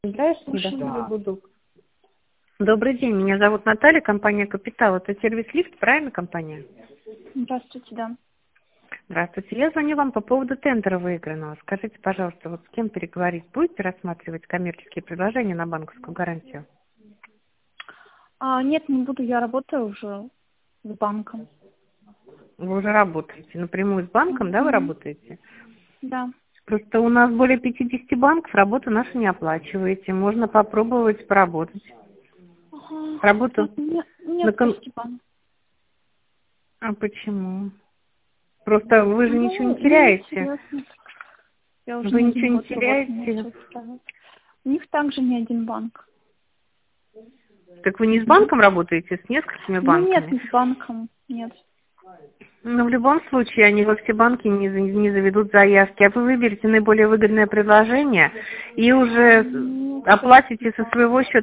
Здравствуйте, да. Да. Буду. Добрый день, меня зовут Наталья, компания «Капитал». Это сервис «Лифт», правильно компания? Здравствуйте, да. Здравствуйте. Я звоню вам по поводу тендера выигранного. Скажите, пожалуйста, вот с кем переговорить? Будете рассматривать коммерческие предложения на банковскую гарантию? Нет, не буду, я работаю уже с банком. Вы уже работаете напрямую с банком, да, вы работаете? Да. Просто у нас более 50 банков, работу нашу не оплачиваете. Можно попробовать поработать. Ага. Работу Нет, спасибо. А почему? Просто вы же ничего не Мне теряете. интересно. Я уже Вы не ничего один не год работаю, мне теряете. всё устраивает. У них также не один банк. Так вы не с банком работаете, с несколькими Ну нет, банками? не с банком, нет. Но в любом случае они во все банки не заведут заявки, а вы выберете наиболее выгодное предложение и уже Ну, оплатите со спасибо. своего счета.